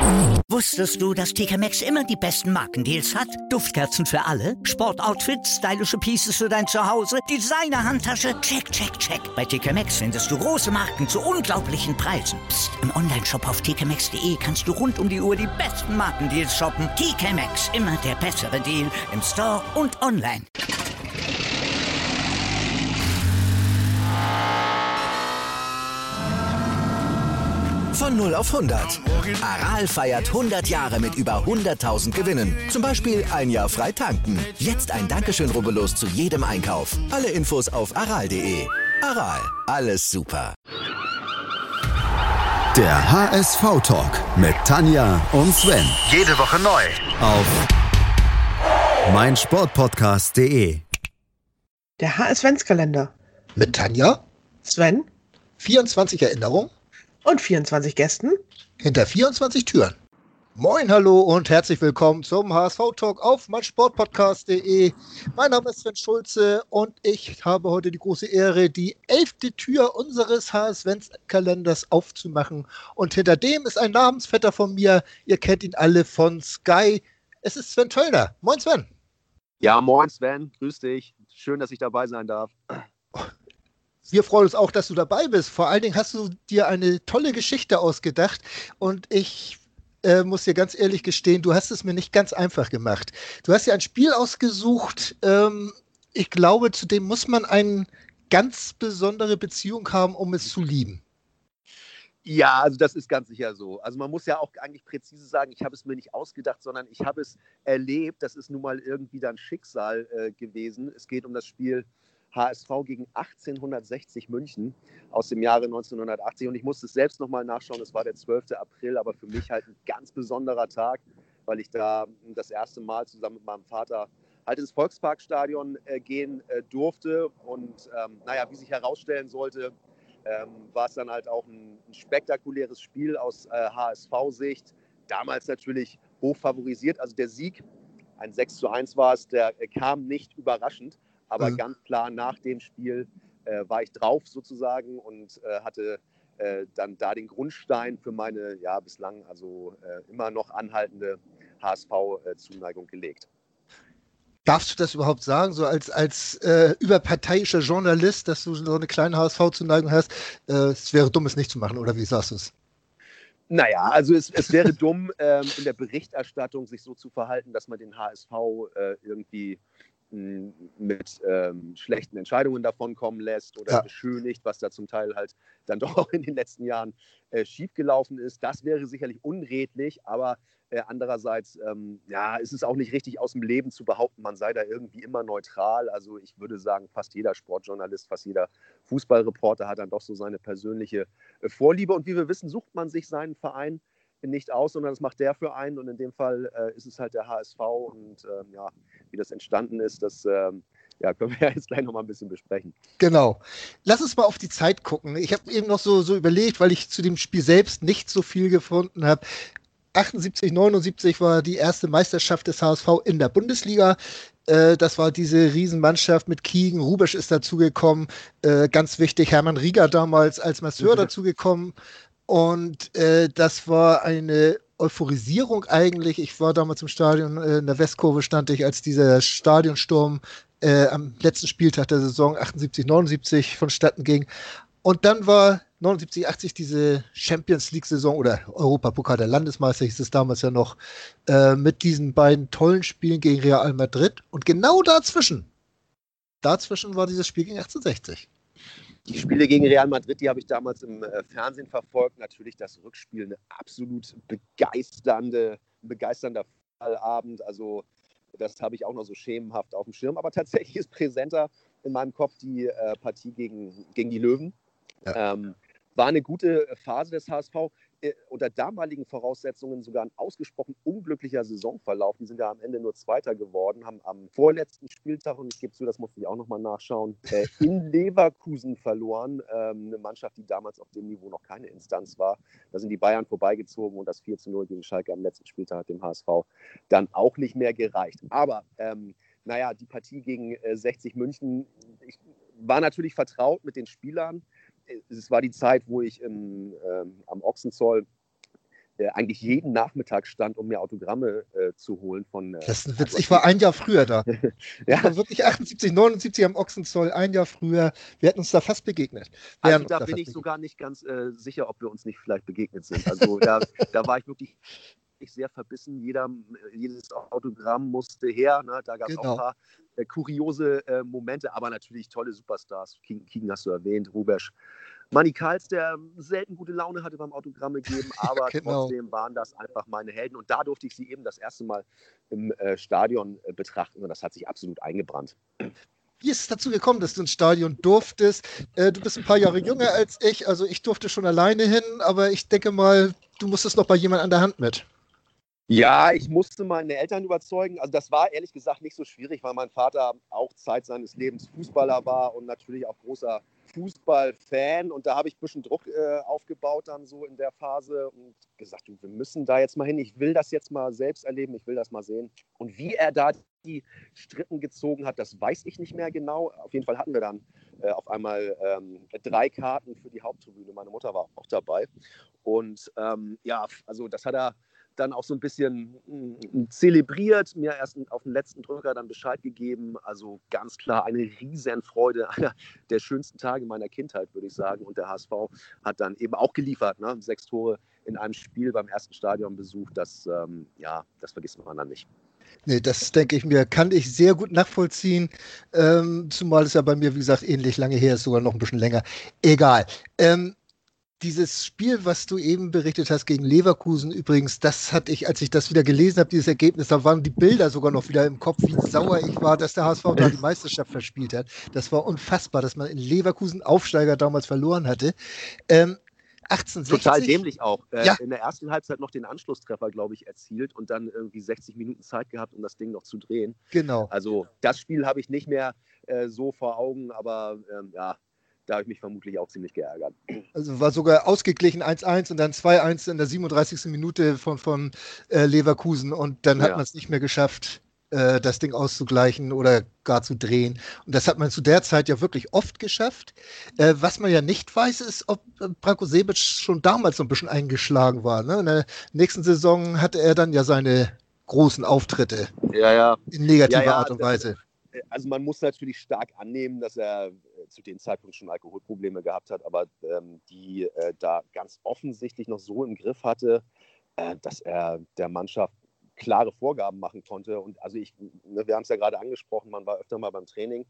Wusstest du, dass TK Maxx immer die besten Markendeals hat? Duftkerzen für alle, Sportoutfits, stylische Pieces für dein Zuhause, Designer-Handtasche, check, check, check. Bei TK Maxx findest du große Marken zu unglaublichen Preisen. Psst. Im Onlineshop auf tkmaxx.de kannst du rund um die Uhr die besten Markendeals shoppen. TK Maxx, immer der bessere Deal im Store und online. Von 0 auf 100. Aral feiert 100 Jahre mit über 100.000 Gewinnen. Zum Beispiel ein Jahr frei tanken. Jetzt ein Dankeschön, rubbellos zu jedem Einkauf. Alle Infos auf aral.de. Aral, alles super. Der HSV-Talk mit Tanja und Sven. Jede Woche neu. Auf meinsportpodcast.de. Der HS-Kalender. Mit Tanja, Sven 24 Erinnerungen und 24 Gästen hinter 24 Türen. Moin, hallo und herzlich willkommen zum HSV-Talk auf meinsportpodcast.de. Mein Name ist Sven Schulze und ich habe heute die große Ehre, die 11. Tür unseres HS-Kalenders aufzumachen. Und hinter dem ist ein Namensvetter von mir. Ihr kennt ihn alle von Sky. Es ist Sven Töllner. Moin, Sven. Ja, moin, Sven. Grüß dich. Schön, dass ich dabei sein darf. Wir freuen uns auch, dass du dabei bist. Vor allen Dingen hast du dir eine tolle Geschichte ausgedacht und ich muss dir ganz ehrlich gestehen, du hast es mir nicht ganz einfach gemacht. Du hast dir ein Spiel ausgesucht, ich glaube, zu dem muss man eine ganz besondere Beziehung haben, um es zu lieben. Ja, also das ist ganz sicher so. Also man muss ja auch eigentlich präzise sagen, ich habe es mir nicht ausgedacht, sondern ich habe es erlebt. Das ist nun mal irgendwie dann Schicksal gewesen. Es geht um das Spiel HSV gegen 1860 München aus dem Jahre 1980. Und ich musste es selbst nochmal nachschauen, es war der 12. April, aber für mich halt ein ganz besonderer Tag, weil ich da das erste Mal zusammen mit meinem Vater halt ins Volksparkstadion gehen durfte. Und wie sich herausstellen sollte, war es dann halt auch ein spektakuläres Spiel aus HSV-Sicht. Damals natürlich hoch favorisiert. Also der Sieg, ein 6:1 war es, der kam nicht überraschend. Aber ganz klar, nach dem Spiel war ich drauf sozusagen und hatte dann da den Grundstein für meine bislang immer noch anhaltende HSV-Zuneigung gelegt. Darfst du das überhaupt sagen, so als überparteiischer Journalist, dass du so eine kleine HSV-Zuneigung hast? Es wäre dumm, es nicht zu machen, oder wie sagst du es? Naja, also es wäre dumm, in der Berichterstattung sich so zu verhalten, dass man den HSV irgendwie mit schlechten Entscheidungen davonkommen lässt oder beschönigt, was da zum Teil halt dann doch auch in den letzten Jahren schiefgelaufen ist. Das wäre sicherlich unredlich, aber andererseits ist es auch nicht richtig aus dem Leben zu behaupten, man sei da irgendwie immer neutral. Also ich würde sagen, fast jeder Sportjournalist, fast jeder Fußballreporter hat dann doch so seine persönliche Vorliebe. Und wie wir wissen, sucht man sich seinen Verein nicht aus, sondern das macht der für einen. Und in dem Fall ist es halt der HSV. Und wie das entstanden ist, das können wir ja jetzt gleich nochmal ein bisschen besprechen. Genau. Lass uns mal auf die Zeit gucken. Ich habe eben noch so überlegt, weil ich zu dem Spiel selbst nicht so viel gefunden habe. 78, 79 war die erste Meisterschaft des HSV in der Bundesliga. Das war diese Riesenmannschaft mit Kiegen. Rubesch ist dazugekommen. Ganz wichtig, Hermann Rieger damals als Masseur dazugekommen. Und das war eine Euphorisierung eigentlich. Ich war damals im Stadion, in der Westkurve stand ich, als dieser Stadionsturm am letzten Spieltag der Saison 78, 79 vonstatten ging. Und dann war 79, 80 diese Champions League-Saison oder Europapokal der Landesmeister hieß es damals ja noch, mit diesen beiden tollen Spielen gegen Real Madrid. Und genau dazwischen war dieses Spiel gegen 1860. Die Spiele gegen Real Madrid, die habe ich damals im Fernsehen verfolgt. Natürlich das Rückspiel, eine absolut begeisternder Fußballabend. Also das habe ich auch noch so schemenhaft auf dem Schirm. Aber tatsächlich ist präsenter in meinem Kopf die Partie gegen die Löwen. Ja. War eine gute Phase des HSV. Unter damaligen Voraussetzungen sogar ein ausgesprochen unglücklicher Saisonverlauf. Die sind ja am Ende nur Zweiter geworden, haben am vorletzten Spieltag, und ich gebe zu, das musste ich auch nochmal nachschauen, in Leverkusen verloren. Eine Mannschaft, die damals auf dem Niveau noch keine Instanz war. Da sind die Bayern vorbeigezogen und das 4:0 gegen Schalke am letzten Spieltag hat dem HSV dann auch nicht mehr gereicht. Aber die Partie gegen 60 München, ich war natürlich vertraut mit den Spielern. Es war die Zeit, wo ich am Ochsenzoll eigentlich jeden Nachmittag stand, um mir Autogramme zu holen. Das ist ein Witz. Ich war ein Jahr früher da. Ja. Ich war wirklich 78, 79 am Ochsenzoll, ein Jahr früher. Wir hätten uns da fast begegnet. Also da bin ich sogar nicht ganz sicher, ob wir uns nicht vielleicht begegnet sind. Also da war ich wirklich sehr verbissen. Jedes Autogramm musste her. Ne? Da gab es auch ein paar kuriose Momente, aber natürlich tolle Superstars. Kigen hast du erwähnt, Hrubesch. Manny Kals, der selten gute Laune hatte beim Autogramme geben, aber trotzdem waren das einfach meine Helden. Und da durfte ich sie eben das erste Mal im Stadion betrachten und das hat sich absolut eingebrannt. Wie ist es dazu gekommen, dass du ins Stadion durftest? Du bist ein paar Jahre jünger als ich, also ich durfte schon alleine hin, aber ich denke mal, du musstest noch bei jemand an der Hand mit. Ja, ich musste meine Eltern überzeugen. Also das war ehrlich gesagt nicht so schwierig, weil mein Vater auch Zeit seines Lebens Fußballer war und natürlich auch großer Fußballfan. Und da habe ich ein bisschen Druck aufgebaut dann so in der Phase und gesagt, du, wir müssen da jetzt mal hin. Ich will das jetzt mal selbst erleben, ich will das mal sehen. Und wie er da die Strippen gezogen hat, das weiß ich nicht mehr genau. Auf jeden Fall hatten wir dann auf einmal 3 Karten für die Haupttribüne. Meine Mutter war auch dabei. Und also das hat er dann auch so ein bisschen zelebriert, mir erst auf den letzten Drücker dann Bescheid gegeben. Also ganz klar eine Riesenfreude, einer der schönsten Tage meiner Kindheit, würde ich sagen. Und der HSV hat dann eben auch geliefert, ne? 6 Tore in einem Spiel beim ersten Stadionbesuch. Das vergisst man dann nicht. Nee, das denke ich mir, kann ich sehr gut nachvollziehen. Zumal es ja bei mir, wie gesagt, ähnlich lange her ist, sogar noch ein bisschen länger. Egal. Dieses Spiel, was du eben berichtet hast gegen Leverkusen übrigens, das hatte ich, als ich das wieder gelesen habe, dieses Ergebnis, da waren die Bilder sogar noch wieder im Kopf, wie sauer ich war, dass der HSV da die Meisterschaft verspielt hat. Das war unfassbar, dass man in Leverkusen Aufsteiger damals verloren hatte. 1860. Total dämlich auch. Ja. In der ersten Halbzeit noch den Anschlusstreffer, glaube ich, erzielt und dann irgendwie 60 Minuten Zeit gehabt, um das Ding noch zu drehen. Genau. Also das Spiel habe ich nicht mehr so vor Augen, aber da habe ich mich vermutlich auch ziemlich geärgert. Also war sogar ausgeglichen 1-1 und dann 2-1 in der 37. Minute von Leverkusen und dann hat man es nicht mehr geschafft, das Ding auszugleichen oder gar zu drehen. Und das hat man zu der Zeit ja wirklich oft geschafft. Was man ja nicht weiß, ist, ob Branko Sebic schon damals so ein bisschen eingeschlagen war. Ne? In der nächsten Saison hatte er dann ja seine großen Auftritte in negativer Art und Weise. Also man muss natürlich stark annehmen, dass er zu dem Zeitpunkt schon Alkoholprobleme gehabt hat, aber die da ganz offensichtlich noch so im Griff hatte, dass er der Mannschaft klare Vorgaben machen konnte. Und also wir haben es ja gerade angesprochen, man war öfter mal beim Training.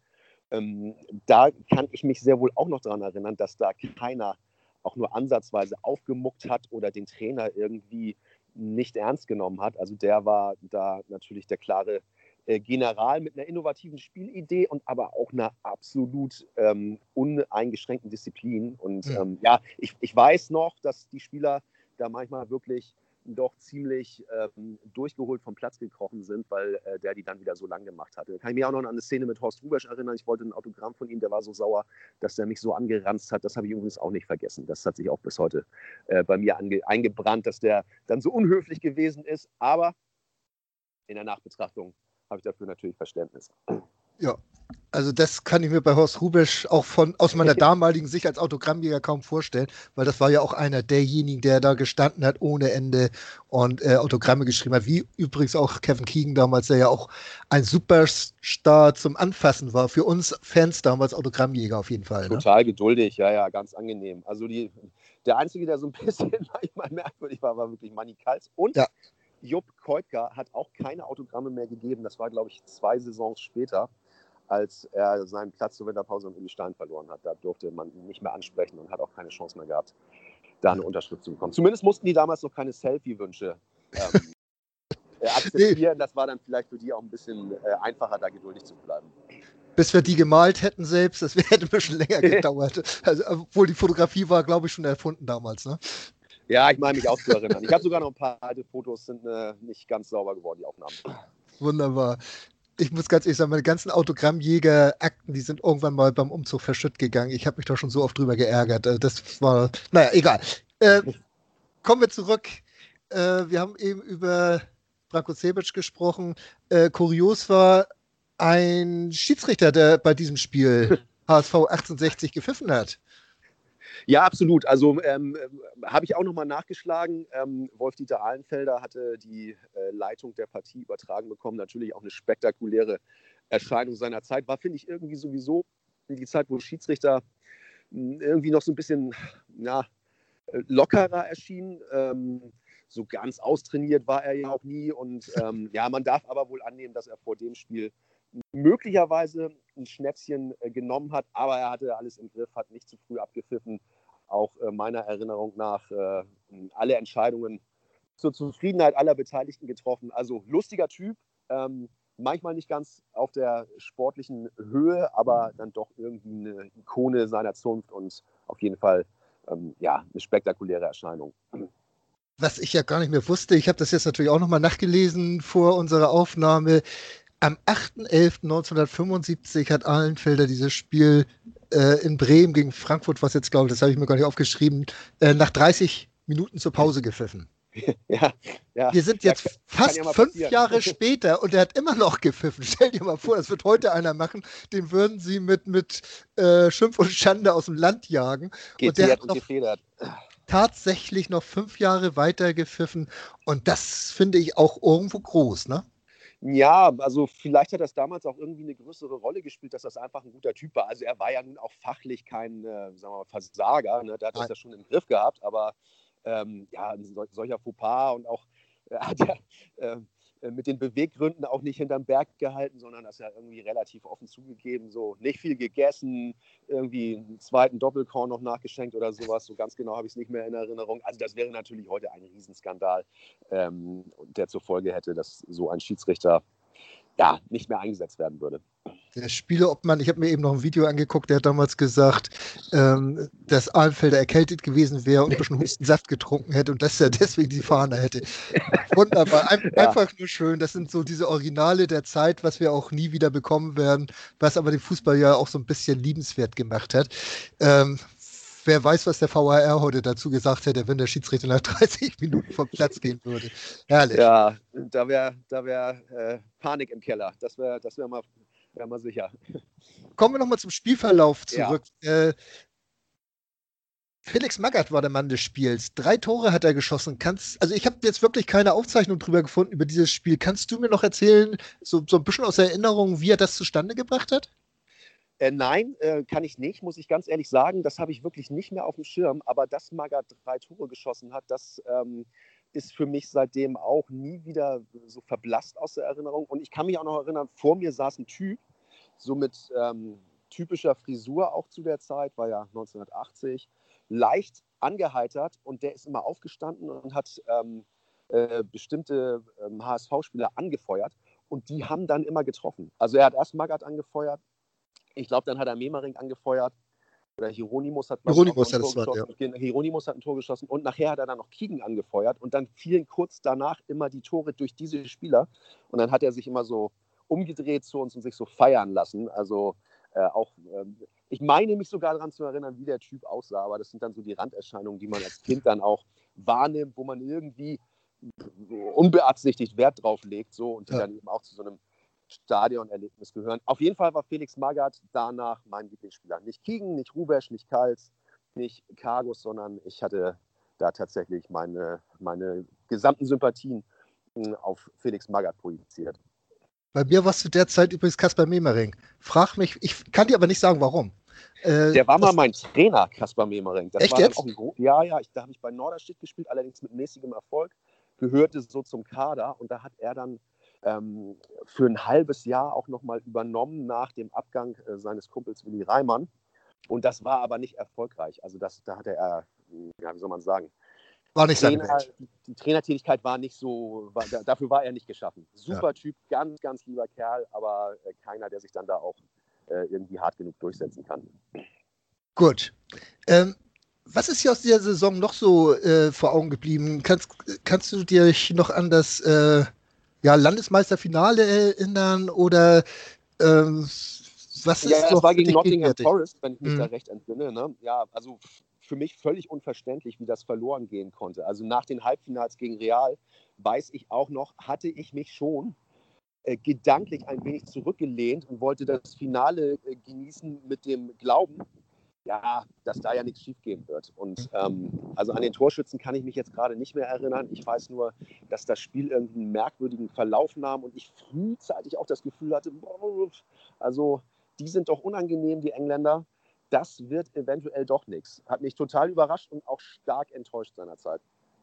Da kann ich mich sehr wohl auch noch daran erinnern, dass da keiner auch nur ansatzweise aufgemuckt hat oder den Trainer irgendwie nicht ernst genommen hat. Also der war da natürlich der klare General mit einer innovativen Spielidee und aber auch einer absolut uneingeschränkten Disziplin. Und ich weiß noch, dass die Spieler da manchmal wirklich doch ziemlich durchgeholt vom Platz gekrochen sind, weil der die dann wieder so lang gemacht hatte. Da kann ich mich auch noch an eine Szene mit Horst Hrubesch erinnern. Ich wollte ein Autogramm von ihm, der war so sauer, dass er mich so angeranzt hat. Das habe ich übrigens auch nicht vergessen. Das hat sich auch bis heute bei mir eingebrannt, dass der dann so unhöflich gewesen ist. Aber in der Nachbetrachtung habe ich dafür natürlich Verständnis. Ja, also das kann ich mir bei Horst Hrubesch auch aus meiner damaligen Sicht als Autogrammjäger kaum vorstellen, weil das war ja auch einer derjenigen, der da gestanden hat ohne Ende und Autogramme geschrieben hat, wie übrigens auch Kevin Keegan damals, der ja auch ein Superstar zum Anfassen war, für uns Fans damals Autogrammjäger auf jeden Fall. Ne? Total geduldig, ja, ganz angenehm. Also der Einzige, der so ein bisschen manchmal merkwürdig war wirklich Manny Kals und Jupp Koytka hat auch keine Autogramme mehr gegeben. Das war, glaube ich, 2 Saisons später, als er seinen Platz zur Winterpause und Uli Stein verloren hat. Da durfte man ihn nicht mehr ansprechen und hat auch keine Chance mehr gehabt, da eine Unterschrift zu bekommen. Zumindest mussten die damals noch keine Selfie-Wünsche akzeptieren. Das war dann vielleicht für die auch ein bisschen einfacher, da geduldig zu bleiben. Bis wir die gemalt hätten selbst, das hätte ein bisschen länger gedauert. Also, obwohl die Fotografie war, glaube ich, schon erfunden damals, ne? Ja, ich meine mich auch zu erinnern. Ich habe sogar noch ein paar alte Fotos, sind nicht ganz sauber geworden, die Aufnahmen. Wunderbar. Ich muss ganz ehrlich sagen, meine ganzen Autogrammjäger-Akten, die sind irgendwann mal beim Umzug verschütt gegangen. Ich habe mich da schon so oft drüber geärgert. Das war, naja, egal. Kommen wir zurück. Wir haben eben über Branko Sebic gesprochen. Kurios war ein Schiedsrichter, der bei diesem Spiel HSV 1860 gepfiffen hat. Ja, absolut. Also habe ich auch nochmal nachgeschlagen. Wolf-Dieter Ahlenfelder hatte die Leitung der Partie übertragen bekommen. Natürlich auch eine spektakuläre Erscheinung seiner Zeit. War, finde ich, irgendwie sowieso die Zeit, wo Schiedsrichter irgendwie noch so ein bisschen lockerer erschienen. So ganz austrainiert war er ja auch nie. Und man darf aber wohl annehmen, dass er vor dem Spiel möglicherweise ein Schnäpschen genommen hat, aber er hatte alles im Griff, hat nicht zu früh abgepfiffen. Auch meiner Erinnerung nach alle Entscheidungen zur Zufriedenheit aller Beteiligten getroffen. Also lustiger Typ, manchmal nicht ganz auf der sportlichen Höhe, aber dann doch irgendwie eine Ikone seiner Zunft und auf jeden Fall eine spektakuläre Erscheinung. Was ich ja gar nicht mehr wusste, ich habe das jetzt natürlich auch nochmal nachgelesen vor unserer Aufnahme. Am 8.11.1975 hat Ahlenfelder dieses Spiel in Bremen gegen Frankfurt, was jetzt glaube ich, das habe ich mir gar nicht aufgeschrieben, nach 30 Minuten zur Pause gepfiffen. Ja. Wir sind jetzt fast 5 Jahre später und er hat immer noch gepfiffen. Stell dir mal vor, das wird heute einer machen, den würden sie mit Schimpf und Schande aus dem Land jagen. Und der hat noch tatsächlich noch 5 Jahre weiter gepfiffen und das finde ich auch irgendwo groß, ne? Ja, also vielleicht hat das damals auch irgendwie eine größere Rolle gespielt, dass das einfach ein guter Typ war. Also er war ja nun auch fachlich kein Versager, ne? Der hat das ja schon im Griff gehabt, aber ein solcher Fauxpas und auch hat er mit den Beweggründen auch nicht hinterm Berg gehalten, sondern das ja irgendwie relativ offen zugegeben, so nicht viel gegessen, irgendwie einen zweiten Doppelkorn noch nachgeschenkt oder sowas, so ganz genau habe ich es nicht mehr in Erinnerung. Also das wäre natürlich heute ein Riesenskandal, der zur Folge hätte, dass so ein Schiedsrichter nicht mehr eingesetzt werden würde. Der Spieleobmann, ich habe mir eben noch ein Video angeguckt, der hat damals gesagt, dass Ahlenfelder erkältet gewesen wäre und ein bisschen Hustensaft getrunken hätte und dass er deswegen die Fahne hätte. Wunderbar, einfach nur schön. Das sind so diese Originale der Zeit, was wir auch nie wieder bekommen werden, was aber den Fußball ja auch so ein bisschen liebenswert gemacht hat. Wer weiß, was der VAR heute dazu gesagt hätte, wenn der Schiedsrichter nach 30 Minuten vom Platz gehen würde. Herrlich. Ja, da wär Panik im Keller. Das wär mal sicher. Kommen wir nochmal zum Spielverlauf zurück. Ja. Felix Magath war der Mann des Spiels. 3 Tore hat er geschossen. Also ich habe jetzt wirklich keine Aufzeichnung drüber gefunden, über dieses Spiel. Kannst du mir noch erzählen, so ein bisschen aus Erinnerung, wie er das zustande gebracht hat? Nein, kann ich nicht, muss ich ganz ehrlich sagen. Das habe ich wirklich nicht mehr auf dem Schirm. Aber dass Magath 3 Tore geschossen hat, das ist für mich seitdem auch nie wieder so verblasst aus der Erinnerung. Und ich kann mich auch noch erinnern, vor mir saß ein Typ, so mit typischer Frisur auch zu der Zeit, war ja 1980, leicht angeheitert. Und der ist immer aufgestanden und hat bestimmte HSV-Spieler angefeuert. Und die haben dann immer getroffen. Also er hat erst Magath angefeuert. Ich glaube, dann hat er Memering angefeuert. Oder Hieronymus hat ein Tor geschossen. Ja. Hieronymus hat ein Tor geschossen. Und nachher hat er dann noch Kiegen angefeuert. Und dann fielen kurz danach immer die Tore durch diese Spieler. Und dann hat er sich immer so umgedreht zu uns und sich so feiern lassen. Also ich meine mich sogar daran zu erinnern, wie der Typ aussah. Aber das sind dann so die Randerscheinungen, die man als Kind dann auch wahrnimmt, wo man irgendwie unbeabsichtigt Wert drauf legt. So, und die dann eben auch zu so einem Stadionerlebnis gehören. Auf jeden Fall war Felix Magath danach mein Lieblingsspieler. Nicht Kiegen, nicht Rubesch, nicht Kals, nicht Kargus, sondern ich hatte da tatsächlich meine gesamten Sympathien auf Felix Magath projiziert. Bei mir war es zu der Zeit übrigens Kaspar Memering. Frag mich, ich kann dir aber nicht sagen, warum. Der war mal mein Trainer, Kaspar Memering. Das echt war jetzt? Auch da habe ich bei Norderstedt gespielt, allerdings mit mäßigem Erfolg. Gehörte so zum Kader und da hat er dann für ein halbes Jahr auch nochmal übernommen nach dem Abgang seines Kumpels Willi Reimann. Und das war aber nicht erfolgreich. Also da hatte er, wie soll man sagen, war nicht seine Welt. Die Trainertätigkeit war nicht so, dafür war er nicht geschaffen. Super Typ, ganz, ganz lieber Kerl, aber keiner, der sich dann da auch irgendwie hart genug durchsetzen kann. Gut. Was ist hier aus dieser Saison noch so vor Augen geblieben? Kannst du dich noch an das Landesmeisterfinale erinnern oder was ist das noch war gegen Nottingham Forest, wenn ich mich da recht entsinne. Ne? Ja, also für mich völlig unverständlich, wie das verloren gehen konnte. Also nach den Halbfinals gegen Real, weiß ich auch noch, hatte ich mich schon gedanklich ein wenig zurückgelehnt und wollte das Finale genießen mit dem Glauben, ja, dass da ja nichts schief gehen wird. Und also an den Torschützen kann ich mich jetzt gerade nicht mehr erinnern. Ich weiß nur, dass das Spiel irgendwie einen merkwürdigen Verlauf nahm und ich frühzeitig auch das Gefühl hatte, also die sind doch unangenehm, die Engländer. Das wird eventuell doch nichts. Hat mich total überrascht und auch stark enttäuscht seinerzeit.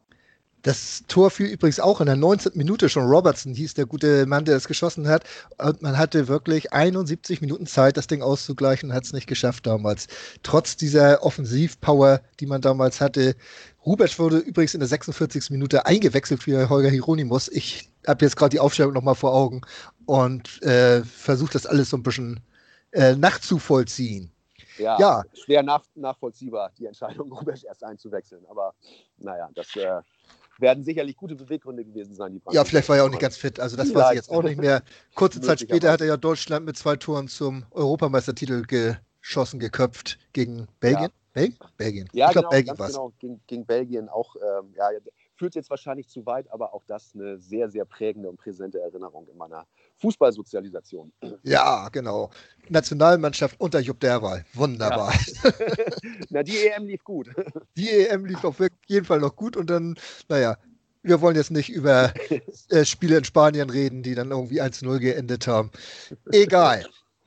Das Tor fiel übrigens auch in der 19. Minute schon. Robertson hieß der gute Mann, der es geschossen hat. Und man hatte wirklich 71 Minuten Zeit, das Ding auszugleichen und hat es nicht geschafft damals. Trotz dieser Offensivpower, die man damals hatte. Rubesch wurde übrigens in der 46. Minute eingewechselt für Holger Hieronymus. Ich habe jetzt gerade die Aufstellung nochmal vor Augen und versuche das alles so ein bisschen nachzuvollziehen. Ja, schwer nachvollziehbar, die Entscheidung, Rubesch erst einzuwechseln. Aber naja, das werden sicherlich gute Beweggründe gewesen sein. Ja, vielleicht war er auch nicht ganz fit. Also das weiß ich jetzt auch nicht mehr. Kurze Zeit später hat er ja Deutschland mit 2 Toren zum Europameistertitel geköpft gegen Belgien. Ja. Belgien. Ja, ich glaube, genau, Belgien war es. Genau, gegen Belgien auch. Führt jetzt wahrscheinlich zu weit, aber auch das eine sehr, sehr prägende und präsente Erinnerung in meiner Fußballsozialisation. Ja, genau. Nationalmannschaft unter Jupp Derwal. Wunderbar. Ja. Na, die EM lief gut. Die EM lief auf jeden Fall noch gut und dann, naja, wir wollen jetzt nicht über Spiele in Spanien reden, die dann irgendwie 1-0 geendet haben. Egal.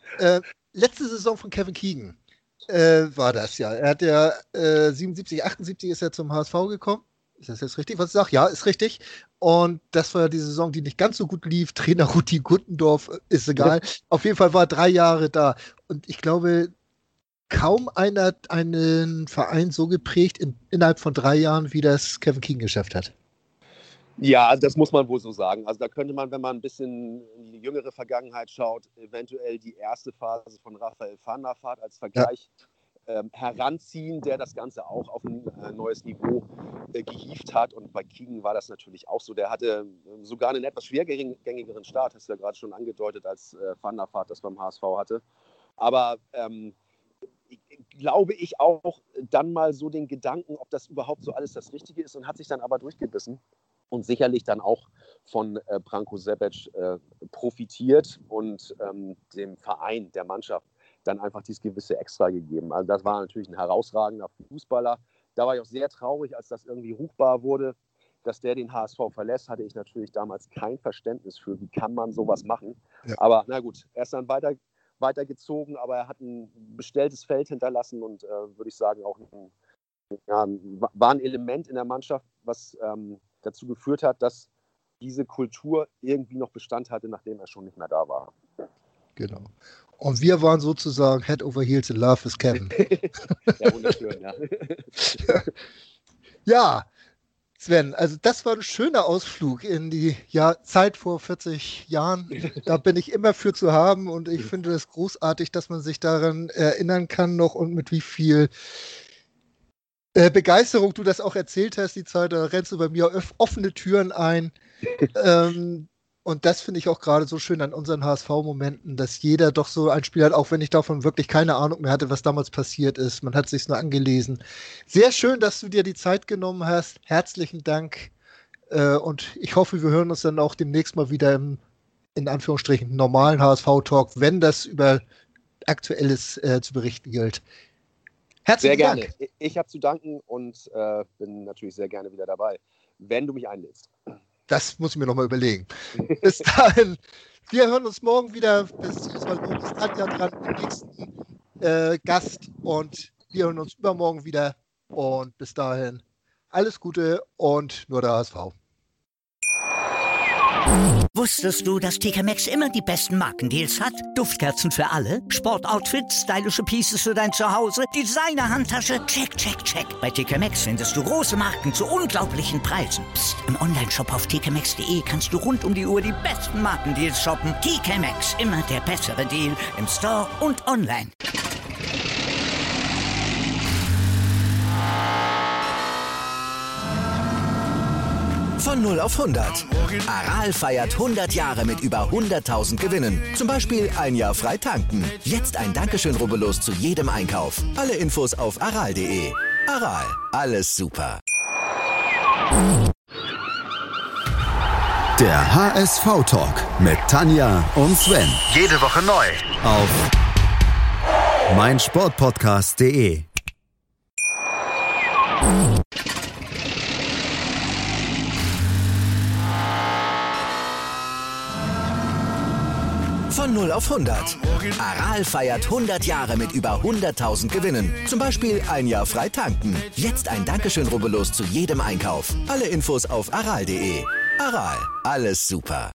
Letzte Saison von Kevin Keegan war das ja. Er hat ja 77, 78 ist er zum HSV gekommen. Ist das jetzt richtig, was ich sage? Ja, ist richtig. Und das war die Saison, die nicht ganz so gut lief. Trainer Rudi Guttendorf, ist egal. Ja. Auf jeden Fall war er 3 Jahre da. Und ich glaube, kaum einer hat einen Verein so geprägt innerhalb von 3 Jahren, wie das Kevin Keegan geschafft hat. Ja, das muss man wohl so sagen. Also da könnte man, wenn man ein bisschen in die jüngere Vergangenheit schaut, eventuell die erste Phase von Raphael van der Vaart als Vergleich heranziehen, der das Ganze auch auf ein neues Niveau gehievt hat. Und bei Keegan war das natürlich auch so. Der hatte sogar einen etwas schwergängigeren Start, hast du ja gerade schon angedeutet, als Van der Vaart das beim HSV hatte. Aber glaube ich auch dann mal so den Gedanken, ob das überhaupt so alles das Richtige ist, und hat sich dann aber durchgebissen und sicherlich dann auch von Branko Sebec profitiert und dem Verein, der Mannschaft, dann einfach dieses gewisse Extra gegeben. Also das war natürlich ein herausragender Fußballer. Da war ich auch sehr traurig, als das irgendwie ruchbar wurde, dass der den HSV verlässt, hatte ich natürlich damals kein Verständnis für, wie kann man sowas machen. Ja. Aber na gut, er ist dann weitergezogen, aber er hat ein bestelltes Feld hinterlassen und würde ich sagen auch war ein Element in der Mannschaft, was dazu geführt hat, dass diese Kultur irgendwie noch Bestand hatte, nachdem er schon nicht mehr da war. Genau. Und wir waren sozusagen Head over Heels in Love with Kevin. Ja, wunderschön, ja. Ja, Sven, also das war ein schöner Ausflug in die Zeit vor 40 Jahren. Da bin ich immer für zu haben und ich finde es großartig, dass man sich daran erinnern kann noch und mit wie viel Begeisterung du das auch erzählt hast, die Zeit. Da rennst du bei mir offene Türen ein. Und das finde ich auch gerade so schön an unseren HSV-Momenten, dass jeder doch so ein Spiel hat, auch wenn ich davon wirklich keine Ahnung mehr hatte, was damals passiert ist. Man hat es sich nur angelesen. Sehr schön, dass du dir die Zeit genommen hast. Herzlichen Dank. Und ich hoffe, wir hören uns dann auch demnächst mal wieder im, in Anführungsstrichen, normalen HSV-Talk, wenn das über Aktuelles zu berichten gilt. Herzlichen Dank. Sehr gerne. Ich habe zu danken und bin natürlich sehr gerne wieder dabei, wenn du mich einlädst. Das muss ich mir nochmal überlegen. Bis dahin, wir hören uns morgen wieder, beziehungsweise morgen ist Tanja dran, den nächsten Gast, und wir hören uns übermorgen wieder. Und bis dahin, alles Gute und nur der HSV. Wusstest du, dass TK Maxx immer die besten Markendeals hat? Duftkerzen für alle, Sportoutfits, stylische Pieces für dein Zuhause, Designer-Handtasche, check, check, check. Bei TK Maxx findest du große Marken zu unglaublichen Preisen. Psst. Im Onlineshop auf tkmaxx.de kannst du rund um die Uhr die besten Markendeals shoppen. TK Maxx, immer der bessere Deal im Store und online. Von 0 auf 100. Aral feiert 100 Jahre mit über 100.000 Gewinnen. Zum Beispiel ein Jahr frei tanken. Jetzt ein Dankeschön, rubbellos zu jedem Einkauf. Alle Infos auf aral.de. Aral, alles super. Der HSV-Talk mit Tanja und Sven. Jede Woche neu. Auf meinsportpodcast.de. Von 0 auf 100. Aral feiert 100 Jahre mit über 100.000 Gewinnen. Zum Beispiel ein Jahr frei tanken. Jetzt ein Dankeschön, rubbellos zu jedem Einkauf. Alle Infos auf aral.de. Aral, alles super.